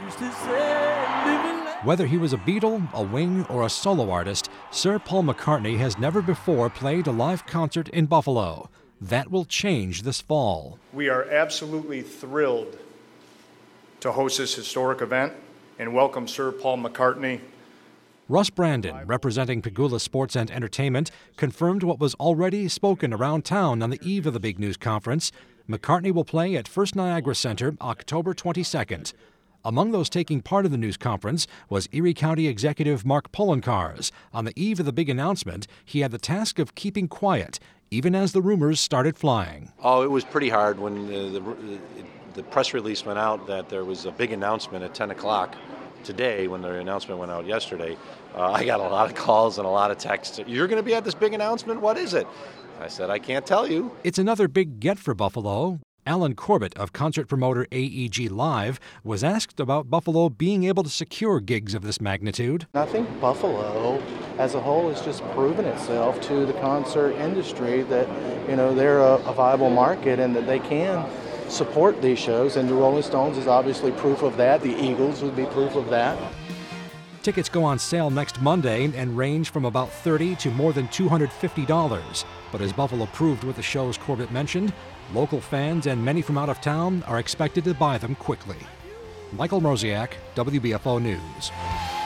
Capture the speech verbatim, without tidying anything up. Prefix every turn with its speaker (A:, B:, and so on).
A: Whether he was a Beatle, a Wing, or a solo artist, Sir Paul McCartney has never before played a live concert in Buffalo. That will change this fall.
B: We are absolutely thrilled to host this historic event and welcome Sir Paul McCartney.
A: Russ Brandon, representing Pegula Sports and Entertainment, confirmed what was already spoken around town on the eve of the big news conference. McCartney will play at First Niagara Center October twenty-second. Among those taking part of the news conference was Erie County Executive Mark Poloncarz. On the eve of the big announcement, he had the task of keeping quiet, even as the rumors started flying.
C: Oh, it was pretty hard when the, the, the press release went out that there was a big announcement at ten o'clock today. When the announcement went out yesterday, uh, I got a lot of calls and a lot of texts. You're going to be at this big announcement? What is it? I said, I can't tell you.
A: It's another big get for Buffalo. Alan Corbett of concert promoter A E G Live was asked about Buffalo being able to secure gigs of this magnitude.
D: I think Buffalo as a whole has just proven itself to the concert industry that, you know, they're a, a viable market and that they can support these shows, and the Rolling Stones is obviously proof of that. The Eagles would be proof of that.
A: Tickets go on sale next Monday and range from about thirty dollars to more than two hundred fifty dollars. But as Buffalo proved with the shows Corbett mentioned, local fans and many from out of town are expected to buy them quickly. Michael Mrozek, W B F O News.